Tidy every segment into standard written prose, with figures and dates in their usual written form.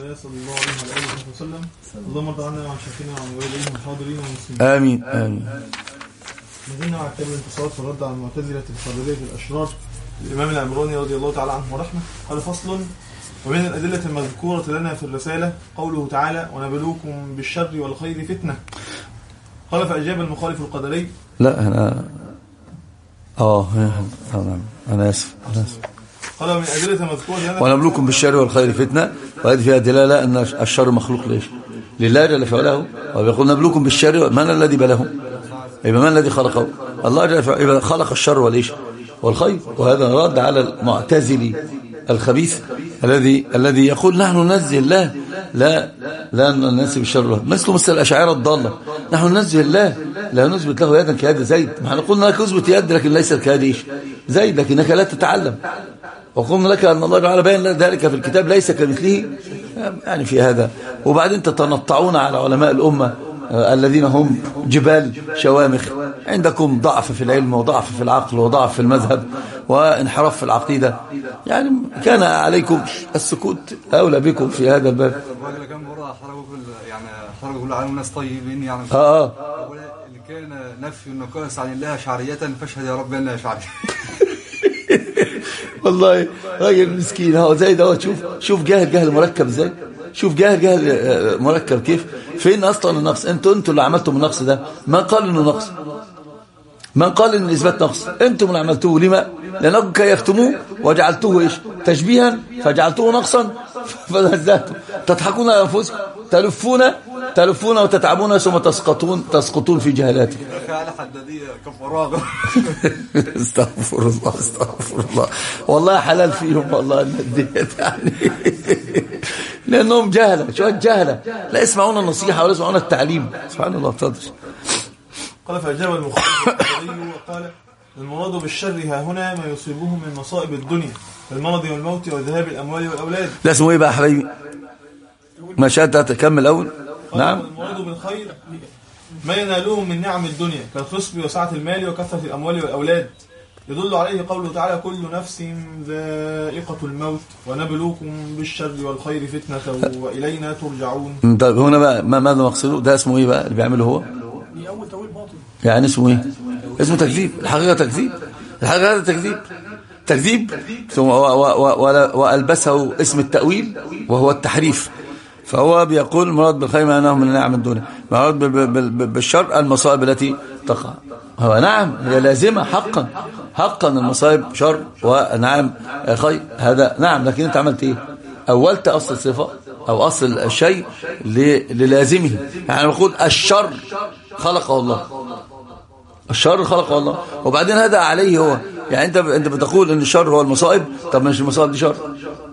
الله صلى الله عليه وسلم. اللهم ارض عنا وعن شيخنا وعن والدينا والحاضرين والمسلمين. آمين آمين. نزلنا على كتاب الانتصارات في الرد على المعتزلة القدرية الأشرار الإمام العمراني رضي الله تعالى عنه ورحمه. قال: فصل. ومن الأدلة المذكورة لنا في الرسالة قوله تعالى: ونبلوكم بالشر والخير فتنة. قال: فأجاب المخالف القدري. لا أنا أنا آسف. قال: من الأدلة المذكورة لنا ونبلوكم بالشر والخير فتنة، وهذه فيها دلالة أن الشر مخلوق ليش؟ لله جل فعله. ويقول نبلوكم بالشر، من الذي بله؟ يبقى من الذي خلقه؟ الله جل فعله. يبقى خلق الشر وليش؟ والخير. وهذا رد على المعتزلي الخبيث الذي يقول نحن ننزه الله لا ننسب الشر له، مثل الأشاعرة الضالة. نحن ننزه الله لا نثبت له يدا كيد زيد. نحن قلنا لك اثبت يد لكن ليس كيد زيد، لكنك لا تتعلم. وقلنا لك أن الله تعالى بين ذلك في الكتاب ليس كمثله، يعني في هذا. وبعدين تتنطعون على علماء الأمة الذين هم جبال شوامخ. عندكم ضعف في العلم وضعف في العقل وضعف في المذهب وانحراف في العقيدة، يعني كان عليكم السكوت أولى بكم في هذا الباب. الراجل كان مرة حرجوا كل عالم الناس طيبين يعني. اللي كان نفي النقائص عن الله شعرية فاشهد يا رب أنها شعرية. والله راجل مسكين هو زي ده. شوف جاهل مركب ازاي. شوف جاهل مركب كيف. فين اصلا النقص؟ انتوا اللي عملتم النقص ده. من قال انه نقص؟ من قال ان اثبات نقص؟ انتم اللي عملتوه. لما؟ لانكم كيفتموه وجعلتوه ايش؟ تشبيها فجعلتوه نقصا فنزهتم. تضحكون على انفسكم، تلفون وتتعبون ثم تسقطون في جهالاتكم. استغفر الله والله حلال فيهم والله النديت يعني. لانهم جهله، شويه جهله، لا يسمعون النصيحه ولا يسمعون التعليم. سبحان الله. تفضل. قال: فأجاب المخالف القدري وقال: المراد بالشر ها هنا ما يصيبهم من مصائب الدنيا كالمرض والموت وذهاب الأموال والأولاد. لا اسمه ايه بقى يا حبايبي؟ ما شاءت تكمل أول. نعم. المراد بالخير ما ينالهم من نعم الدنيا كالخصب وسعة المال وكثرة الأموال والأولاد، يدل عليه قوله تعالى: كل نفس ذائقة الموت ونبلوكم بالشر والخير فتنة وإلينا ترجعون. طيب هنا بقى ماذا مقصده؟ ده اسمه ايه بقى اللي بيعمله هو؟ يعني اسمه ايه؟ اسمه تكذيب. الحقيقة تكذيب وألبسه اسم التأويل وهو التحريف. فهو بيقول المراد بالخير ما أنه من نعم الدنيا، المراد بالشر المصائب التي تقع. هو نعم هي لازمة حقا المصائب شر ونعم خير، هذا نعم. لكن انت عملت ايه؟ أولت أصل الصفة أو أصل الشيء للازمه. يعني بقول الشر خلقه الله، الشر خلقه الله، وبعدين هذا عليه هو. يعني انت بتقول ان الشر هو المصائب. طب مش المصائب دي شر؟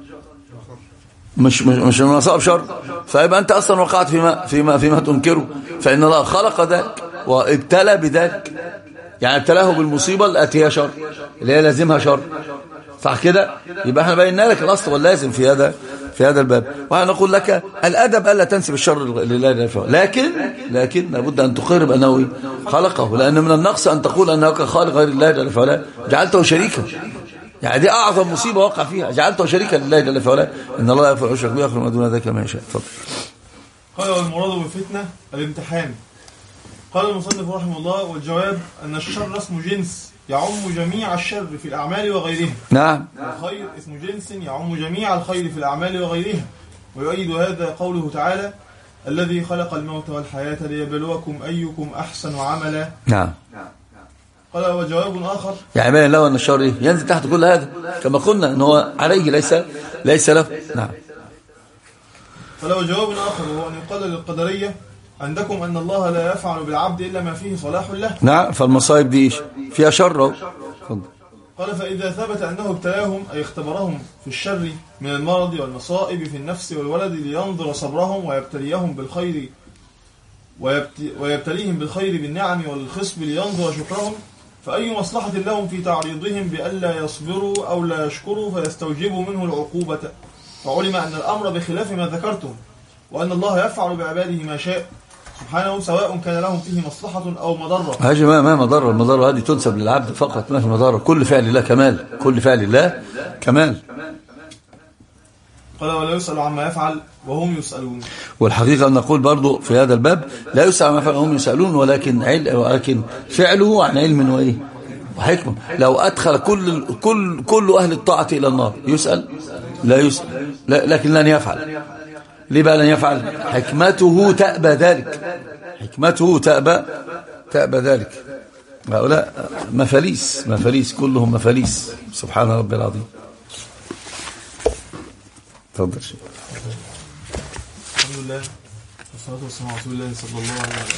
مش المصائب شر؟ فيبقى انت اصلا وقعت فيما تنكره. فان الله خلق ذلك وابتلى بذلك، يعني ابتلاه بالمصيبه التي هي شر، اللي هي لازمها شر، صح كده؟ يبقى احنا بينا لك الاصل واللازم في هذا الباب. وهنقول لك الادب الا تنسب الشر لله جل وعلا، لكن لابد ان تقر بانه خلقه، لان من النقص ان تقول انه خالق غير الله جل وعلا، جعلته شريكا. يعني دي اعظم مصيبه وقع فيها، جعلته شريكا لله جل وعلا. ان الله يغفر الشرك ويغفر ما دون ذلك ما يشاء. اتفضل. قال: والمراد بالفتنه الامتحان. قال المصنف رحمه الله: والجواب ان الشر اسم جنس يعم جميع الشر في الأعمال وغيرها. نعم. والخير اسم جنس يعم جميع الخير في الأعمال وغيرها. ويؤيد هذا قوله تعالى: الذي خلق الموت والحياة ليبلوكم أيكم أحسن عملا. نعم. قال: وجواب آخر يعني باين له أن الشر ينزل تحت كل هذا كما قلنا أنه هو عليه ليس له. نعم. قال: وجواب آخر وهو أن يقال للقدرية: عندكم أن الله لا يفعل بالعبد إلا ما فيه صلاح له. نعم. فالمصائب دي فيها شر. قال: فإذا ثبت أنه ابتلاهم أي اختبرهم في الشر من المرض والمصائب في النفس والولد لينظر صبرهم ويبتليهم بالخير بالنعم والخصب لينظر شكرهم، فأي مصلحة لهم في تعريضهم بألا يصبروا أو لا يشكروا فيستوجبوا منه العقوبة. فعلم أن الأمر بخلاف ما ذكرتم، وأن الله يفعل بعباده ما شاء سبحانه، سواء كان لهم فيه مصلحة أو مضرة. هذه ما مضرة. المضرة هذه تنسب للعبد فقط، ما في مضرة. كل فعل الله كمال، كل فعل الله كمال. قال ولا يسأل عما يفعل وهم يسألون. والحقيقة أن نقول برضو في هذا الباب لا يسأل عما يفعل وهم يسألون، ولكن فعله عن علم وإيه وحكمة. لو أدخل كل أهل الطاعة إلى النار يسأل؟ لا يسأل، لكن لن يفعل. ليه بقى لن يفعل؟ حكمته تأبى ذلك، حكمته تأبى ذلك. هؤلاء مفاليس كلهم مفاليس. سبحان ربي العظيم. تفضل شيء. الحمد لله والصلاة والسلام على رسول الله صلى الله عليه وسلم.